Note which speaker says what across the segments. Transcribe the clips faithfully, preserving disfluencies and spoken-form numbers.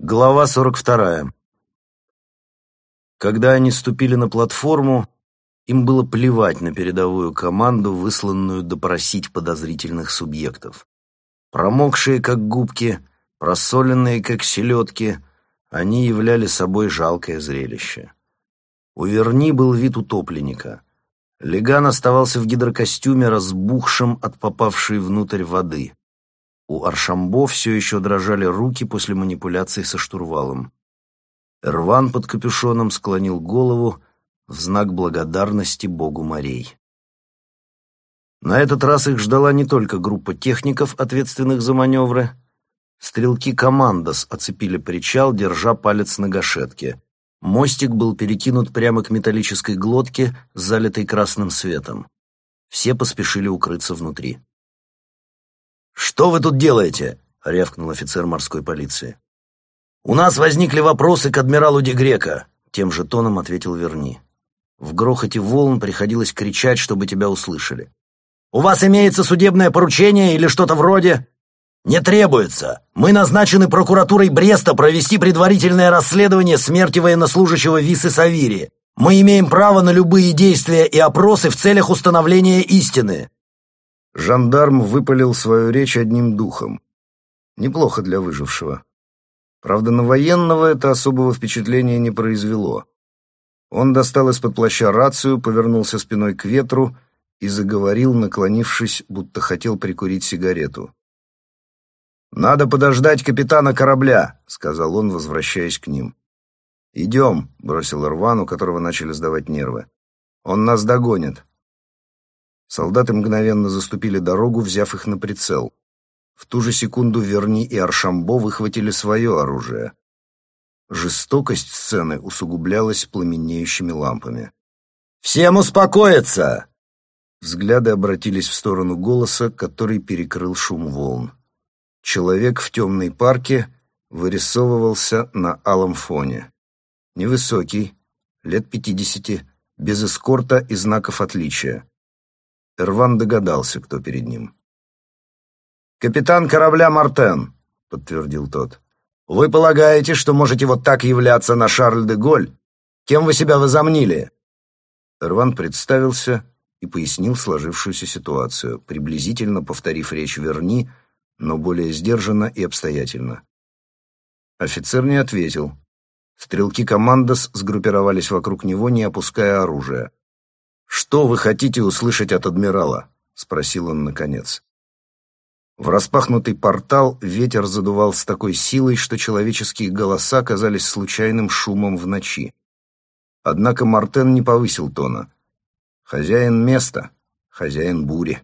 Speaker 1: Глава сорок вторая. Когда они ступили на платформу, им было плевать на передовую команду, высланную допросить подозрительных субъектов. Промокшие, как губки, просоленные, как селедки, они являли собой жалкое зрелище. У Верни был вид утопленника. Леган оставался в гидрокостюме, разбухшем от попавшей внутрь воды. У Аршамбо все еще дрожали руки после манипуляций со штурвалом. Эрван под капюшоном склонил голову в знак благодарности богу морей. На этот раз их ждала не только группа техников, ответственных за маневры. Стрелки «Командос» оцепили причал, держа палец на гашетке. Мостик был перекинут прямо к металлической глотке, залитой красным светом. Все поспешили укрыться внутри. «Что вы тут делаете?» — рявкнул офицер морской полиции. «У нас возникли вопросы к адмиралу Ди Греко», — тем же тоном ответил Верни. В грохоте волн приходилось кричать, чтобы тебя услышали. «У вас имеется судебное поручение или что-то вроде?» «Не требуется. Мы назначены прокуратурой Бреста провести предварительное расследование смерти военнослужащего Висы Савири. Мы имеем право на любые действия и опросы в целях установления истины».
Speaker 2: Жандарм выпалил свою речь одним духом. Неплохо для выжившего. Правда, на военного это особого впечатления не произвело. Он достал из-под плаща рацию, повернулся спиной к ветру и заговорил, наклонившись, будто хотел прикурить сигарету. «Надо подождать капитана корабля», — сказал он, возвращаясь к ним. «Идем», — бросил Эрван, у которого начали сдавать нервы. «Он нас догонит». Солдаты мгновенно заступили дорогу, взяв их на прицел. В ту же секунду Верни и Аршамбо выхватили свое оружие. Жестокость сцены усугублялась пламенеющими лампами.
Speaker 1: «Всем успокоиться!»
Speaker 2: Взгляды обратились в сторону голоса, который перекрыл шум волн. Человек в темной парке вырисовывался на алом фоне. Невысокий, лет пятидесяти, без эскорта и знаков отличия. Эрван догадался, кто перед ним.
Speaker 1: «Капитан корабля Мартен», — подтвердил тот. «Вы полагаете, что можете вот так являться на Шарль-де-Голь? Кем вы себя возомнили?»
Speaker 2: Эрван представился и пояснил сложившуюся ситуацию, приблизительно повторив речь Верни, но более сдержанно и обстоятельно. Офицер не ответил. Стрелки «Командос» сгруппировались вокруг него, не опуская оружия. «Что вы хотите услышать от адмирала?» — спросил он наконец. В распахнутый портал ветер задувал с такой силой, что человеческие голоса казались случайным шумом в ночи. Однако Мартен не повысил тона. Хозяин места, хозяин бури.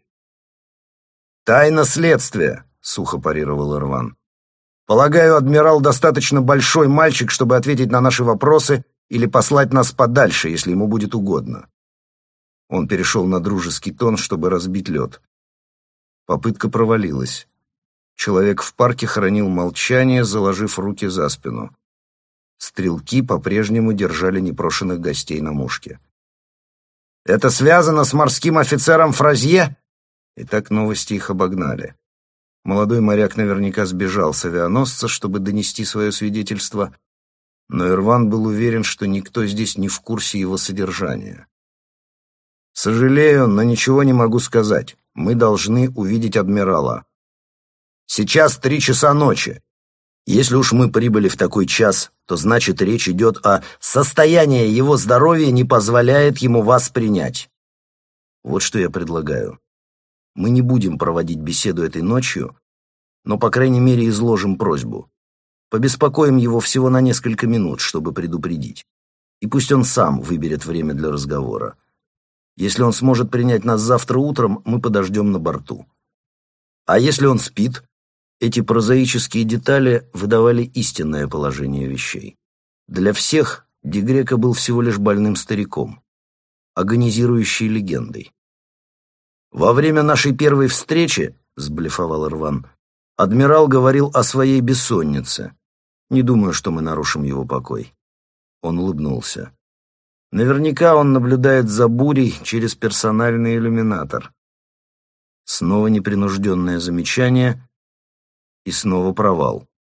Speaker 2: «Тайна следствия», — сухо парировал Эрван. «Полагаю, адмирал достаточно большой мальчик, чтобы ответить на наши вопросы или послать нас подальше, если ему будет угодно». Он перешел на дружеский тон, чтобы разбить лед. Попытка провалилась. Человек в парке хранил молчание, заложив руки за спину. Стрелки по-прежнему держали непрошенных гостей на мушке. «Это связано с морским офицером Фразье?» И так новости их обогнали. Молодой моряк наверняка сбежал с авианосца, чтобы донести свое свидетельство, но Эрван был уверен, что никто здесь не в курсе его содержания. «Сожалею, но ничего не могу сказать. Мы должны увидеть адмирала. Сейчас три часа ночи. Если уж мы прибыли в такой час, то значит речь идет о состоянии его здоровья не позволяет ему вас принять. Вот что я предлагаю. Мы не будем проводить беседу этой ночью, но, по крайней мере, изложим просьбу. Побеспокоим его всего на несколько минут, чтобы предупредить. И пусть он сам выберет время для разговора. Если он сможет принять нас завтра утром, мы подождем на борту. А если он спит, эти прозаические детали выдавали истинное положение вещей. Для всех Ди Греко был всего лишь больным стариком, агонизирующей легендой. «Во время нашей первой встречи, — сблефовал Эрван, — адмирал говорил о своей бессоннице. Не думаю, что мы нарушим его покой». Он улыбнулся. Наверняка он наблюдает за бурей через персональный иллюминатор. Снова непринужденное замечание и снова провал.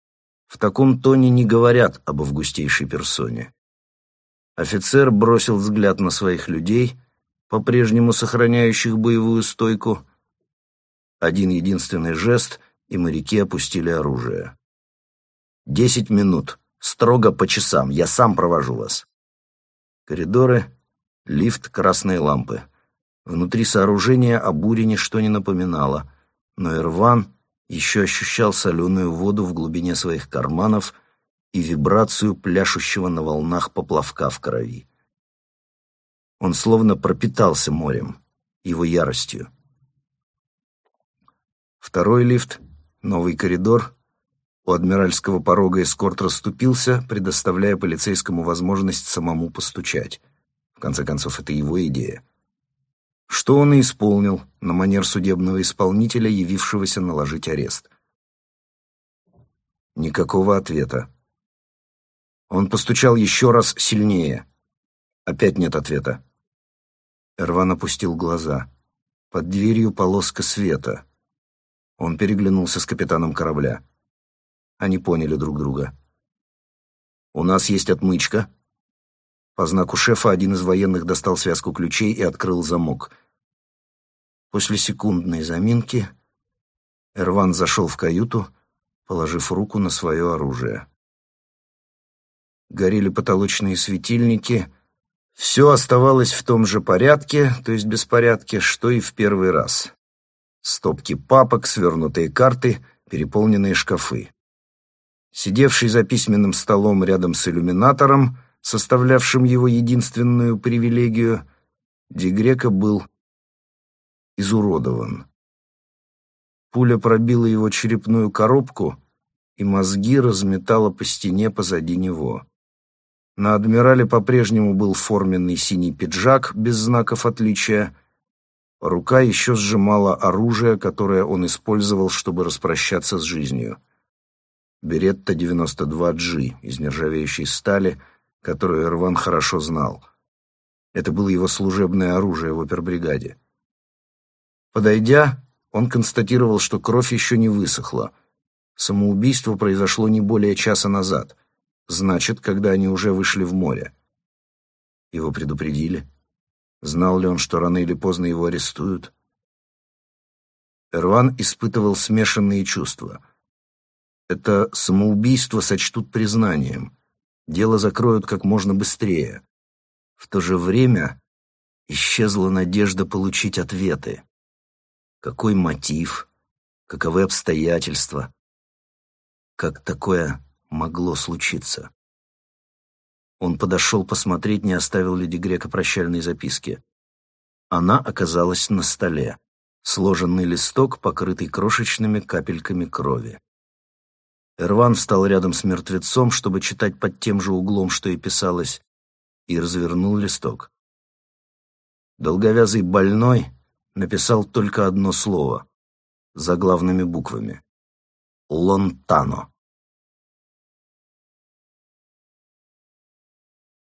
Speaker 1: В таком тоне не говорят об августейшей персоне. Офицер бросил взгляд на своих людей, по-прежнему сохраняющих боевую стойку. Один единственный жест, и моряки опустили оружие. «Десять минут. Строго по часам. Я сам провожу вас». Коридоры, лифт, красные лампы. Внутри сооружения о буре ничто не напоминало, но Ирван еще ощущал соленую воду в глубине своих карманов и вибрацию пляшущего на волнах поплавка в крови. Он словно пропитался морем, его яростью. Второй лифт, новый коридор. У адмиральского порога эскорт расступился, предоставляя полицейскому возможность самому постучать. В конце концов, это его идея. Что он и исполнил, на манер судебного исполнителя, явившегося наложить арест. Никакого ответа. Он постучал еще раз сильнее. Опять нет ответа. Эрван опустил глаза. Под дверью полоска света. Он переглянулся с капитаном корабля. Они поняли друг друга. «У нас есть отмычка». По знаку шефа один из военных достал связку ключей и открыл замок. После секундной заминки Эрван зашел в каюту, положив руку на свое оружие. Горели потолочные светильники. Все оставалось в том же порядке, то есть беспорядке, что и в первый раз. Стопки папок, свернутые карты, переполненные шкафы. Сидевший за письменным столом рядом с иллюминатором, составлявшим его единственную привилегию, Ди Греко был изуродован. Пуля пробила его черепную коробку, и мозги разметала по стене позади него. На адмирале по-прежнему был форменный синий пиджак без знаков отличия. Рука еще сжимала оружие, которое он использовал, чтобы распрощаться с жизнью. Беретта девяносто два джи из нержавеющей стали, которую Эрван хорошо знал. Это было его служебное оружие в опербригаде. Подойдя, он констатировал, что кровь еще не высохла. Самоубийство произошло не более часа назад. Значит, когда они уже вышли в море. Его предупредили. Знал ли он, что рано или поздно его арестуют? Эрван испытывал смешанные чувства. Это самоубийство сочтут признанием. Дело закроют как можно быстрее. В то же время исчезла надежда получить ответы. Какой мотив? Каковы обстоятельства? Как такое могло случиться? Он подошел посмотреть, не оставил ли Ди Греко прощальной записки. Она оказалась на столе. Сложенный листок, покрытый крошечными капельками крови. Эрван встал рядом с мертвецом, чтобы читать под тем же углом, что и писалось, и развернул листок. Долговязый больной написал только одно слово, заглавными буквами. «Лонтано».